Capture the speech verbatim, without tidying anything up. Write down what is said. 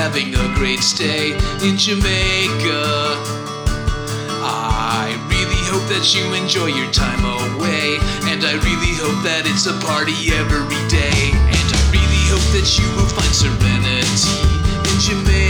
having a great stay in Jamaica. I really hope that you enjoy your time away, and I really hope that it's a party every day. And I really hope that you will find serenity in Jamaica.